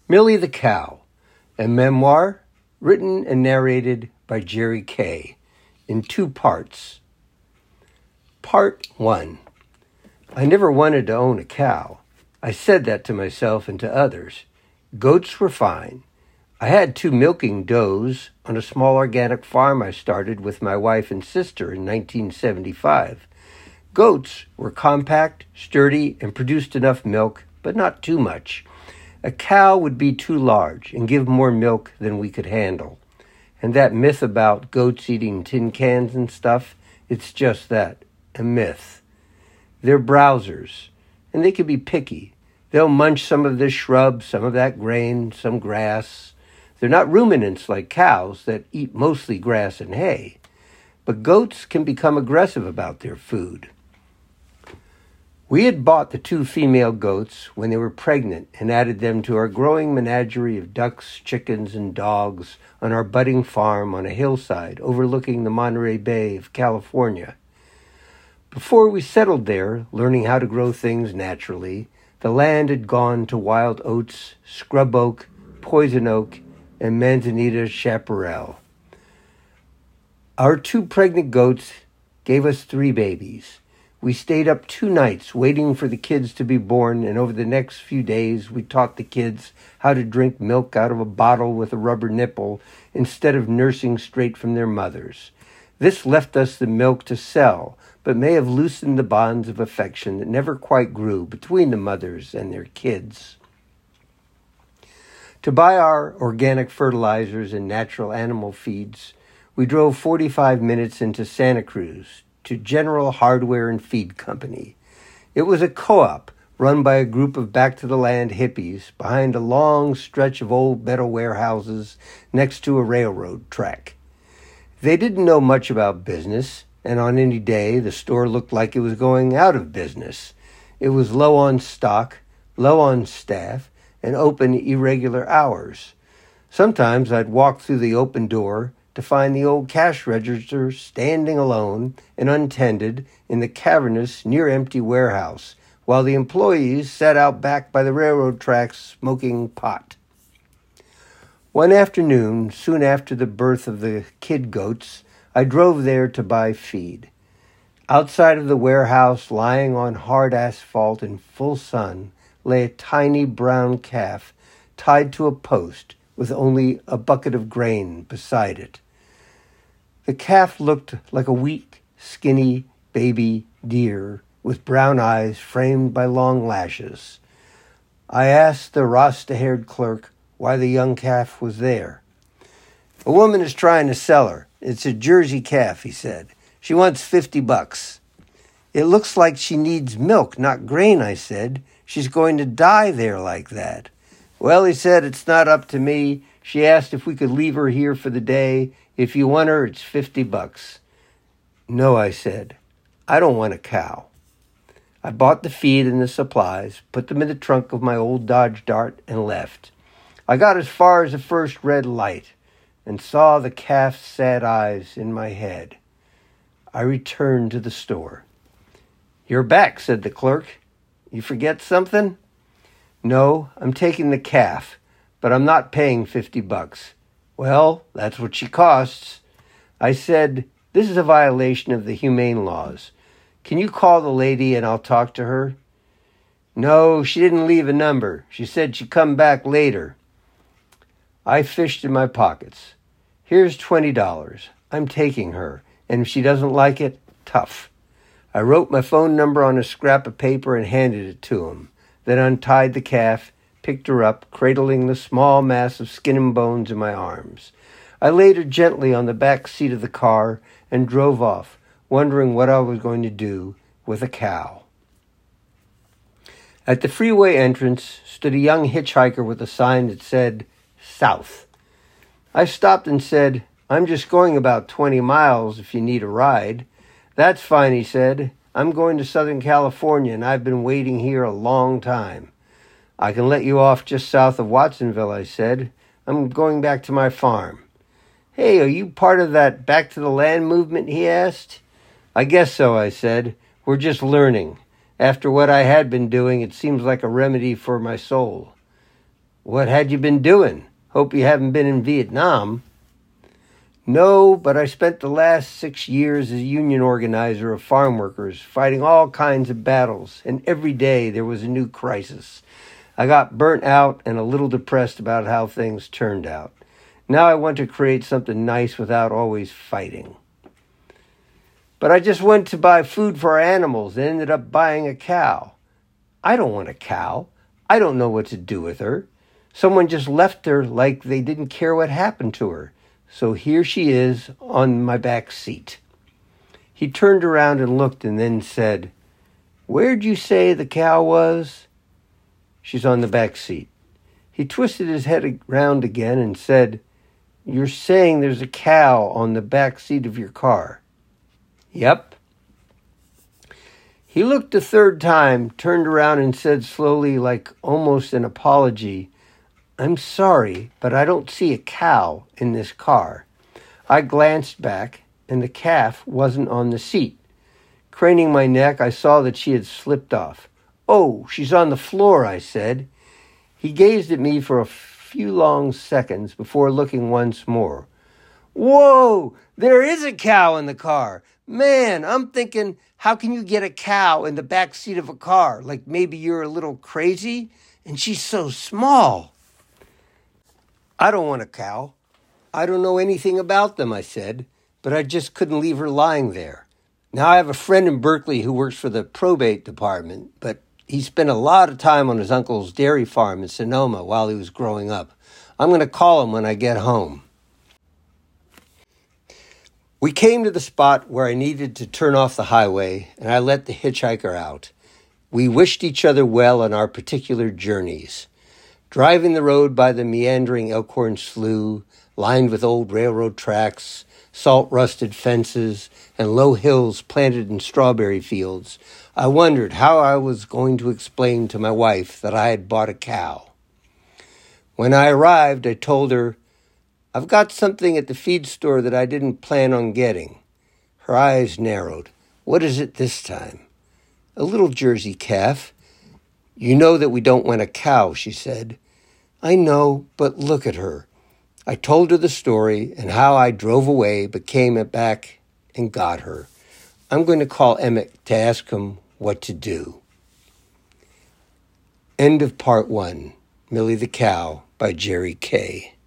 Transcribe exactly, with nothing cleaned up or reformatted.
Millie the Cow, a memoir written and narrated by Jerry Kay in two parts. Part one. I never wanted to own a cow. I said that to myself and to others. Goats were fine. I had two milking does on a small organic farm I started with my wife and sister in nineteen seventy-five. Goats were compact, sturdy, and produced enough milk, but not too much. A cow would be too large and give more milk than we could handle. And that myth about goats eating tin cans and stuff, it's just that, a myth. They're browsers, and they can be picky. They'll munch some of this shrub, some of that grain, some grass. They're not ruminants like cows that eat mostly grass and hay. But goats can become aggressive about their food. We had bought the two female goats when they were pregnant and added them to our growing menagerie of ducks, chickens, and dogs on our budding farm on a hillside overlooking the Monterey Bay of California. Before we settled there, learning how to grow things naturally, the land had gone to wild oats, scrub oak, poison oak, and Manzanita chaparral. Our two pregnant goats gave us three babies. We stayed up two nights waiting for the kids to be born, and over the next few days we taught the kids how to drink milk out of a bottle with a rubber nipple instead of nursing straight from their mothers. This left us the milk to sell, but may have loosened the bonds of affection that never quite grew between the mothers and their kids. To buy our organic fertilizers and natural animal feeds, we drove forty-five minutes into Santa Cruz to General Hardware and Feed Company. It was a co-op run by a group of back-to-the-land hippies behind a long stretch of old metal warehouses next to a railroad track. They didn't know much about business, and on any day the store looked like it was going out of business. It was low on stock, low on staff, and open irregular hours. Sometimes I'd walk through the open door to find the old cash register standing alone and untended in the cavernous, near-empty warehouse, while the employees sat out back by the railroad tracks smoking pot. One afternoon, soon after the birth of the kid goats, I drove there to buy feed. Outside of the warehouse, lying on hard asphalt in full sun, lay a tiny brown calf tied to a post with only a bucket of grain beside it. The calf looked like a weak, skinny baby deer with brown eyes framed by long lashes. I asked the Rasta-haired clerk why the young calf was there. A woman is trying to sell her. It's a Jersey calf, he said. She wants fifty bucks. It looks like she needs milk, not grain, I said. She's going to die there like that. Well, he said, it's not up to me. She asked if we could leave her here for the day. If you want her, it's fifty bucks. No, I said. I don't want a cow. I bought the feed and the supplies, put them in the trunk of my old Dodge Dart, and left. I got as far as the first red light and saw the calf's sad eyes in my head. I returned to the store. You're back, said the clerk. You forget something? No, I'm taking the calf, but I'm not paying fifty bucks. Well, that's what she costs. I said, this is a violation of the humane laws. Can you call the lady and I'll talk to her? No, she didn't leave a number. She said she'd come back later. I fished in my pockets. Here's twenty dollars. I'm taking her, and if she doesn't like it, tough. I wrote my phone number on a scrap of paper and handed it to him, then untied the calf, picked her up, cradling the small mass of skin and bones in my arms. I laid her gently on the back seat of the car and drove off, wondering what I was going to do with a cow. At the freeway entrance stood a young hitchhiker with a sign that said, South. I stopped and said, I'm just going about twenty miles if you need a ride. That's fine, he said. I'm going to Southern California and I've been waiting here a long time. I can let you off just south of Watsonville, I said. I'm going back to my farm. Hey, are you part of that Back to the Land movement, he asked. I guess so, I said. We're just learning. After what I had been doing, it seems like a remedy for my soul. What had you been doing? Hope you haven't been in Vietnam. No, but I spent the last six years as a union organizer of farm workers, fighting all kinds of battles, and every day there was a new crisis. I got burnt out and a little depressed about how things turned out. Now I want to create something nice without always fighting. But I just went to buy food for our animals and ended up buying a cow. I don't want a cow. I don't know what to do with her. Someone just left her like they didn't care what happened to her. So here she is on my back seat. He turned around and looked and then said, "Where'd you say the cow was?" "She's on the back seat." He twisted his head around again and said, "You're saying there's a cow on the back seat of your car?" "Yep." He looked a third time, turned around and said slowly, like almost an apology, "I'm sorry, but I don't see a cow in this car." I glanced back, and the calf wasn't on the seat. Craning my neck, I saw that she had slipped off. "Oh, she's on the floor," I said. He gazed at me for a few long seconds before looking once more. "Whoa, there is a cow in the car. Man, I'm thinking, how can you get a cow in the back seat of a car? Like maybe you're a little crazy? And she's so small." "I don't want a cow. I don't know anything about them," I said, but I just couldn't leave her lying there. Now I have a friend in Berkeley who works for the probate department, but he spent a lot of time on his uncle's dairy farm in Sonoma while he was growing up. I'm going to call him when I get home. We came to the spot where I needed to turn off the highway, and I let the hitchhiker out. We wished each other well on our particular journeys. Driving the road by the meandering Elkhorn Slough, lined with old railroad tracks, salt-rusted fences, and low hills planted in strawberry fields, I wondered how I was going to explain to my wife that I had bought a cow. When I arrived, I told her, "I've got something at the feed store that I didn't plan on getting." Her eyes narrowed. "What is it this time?" "A little Jersey calf." "You know that we don't want a cow," she said. "I know, but look at her." I told her the story and how I drove away but came back and got her. I'm going to call Emmett to ask him what to do. End of part one. Millie the Cow by Jerry Kay.